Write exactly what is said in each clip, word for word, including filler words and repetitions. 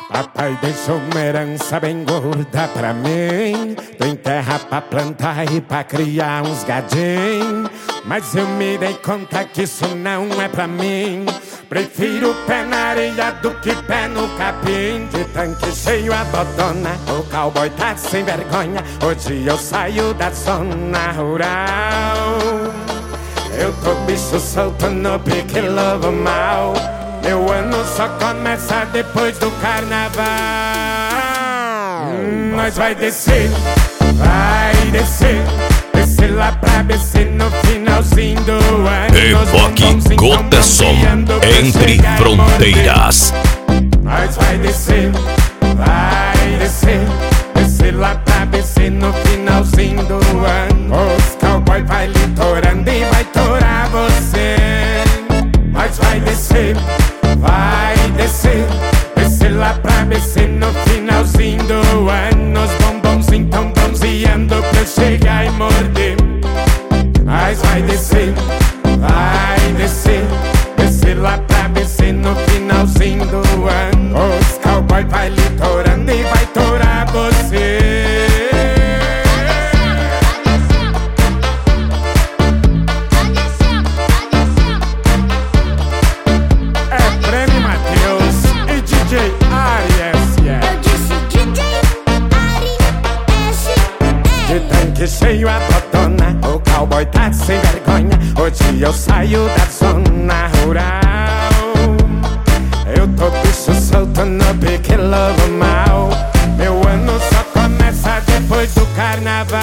Papai deixou uma herança bem gorda pra mim. Tem terra pra plantar e pra criar uns gadinhos. Mas eu me dei conta que isso não é pra mim. Prefiro pé na areia do que pé no capim. De tanque cheio a botona, o cowboy tá sem vergonha. Hoje eu saio da zona rural. Eu tô bicho solto no pique lobo mal. Meu ano só começa depois do carnaval. hum, Nós vai descer, vai descer. Descer lá pra B C no finalzinho do ano. Epoque Goteson, Entre Fronteiras. Nós vai descer, vai descer. Descer lá pra B C no finalzinho do ano. Os cowboy vai litorando e vai torar você. Nós vai descer, vai descer. Descer lá pra B C no finalzinho do ano. Os bombonzinhos tão bronzeando pra eu chegar e morder. Nós vai descer, vai descer. Descer lá pra B C no finalzinho do ano. Os cowboy vai litorando e vai torar você. De cheio a botona, o cowboy tá sem vergonha. Hoje eu saio da zona rural. Eu tô bicho solto no pique lobo mal. Meu ano só começa depois do carnaval.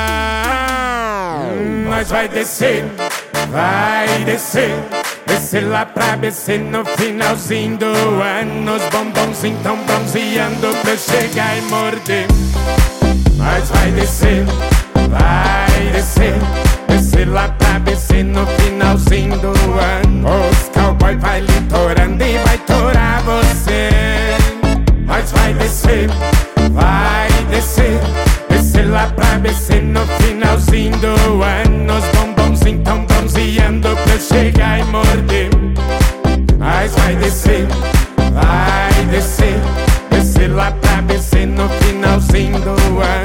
hum, Nós vai descer, vai descer. Descer lá pra B C no finalzinho do ano. Os bombonzinhos tão bronzeando pra eu chegar e morder. Nós vai descer, vai descer. Descer lá pra B C no finalzinho do ano. Os cowboy vai litorando e vai torar você. Nós vai descer, vai descer. Descer lá pra B C no finalzinho do ano. Os bombonzinhos tão bronzeando pra eu chegar e morder. Nós vai descer, vai descer. Descer lá pra B C no finalzinho do ano.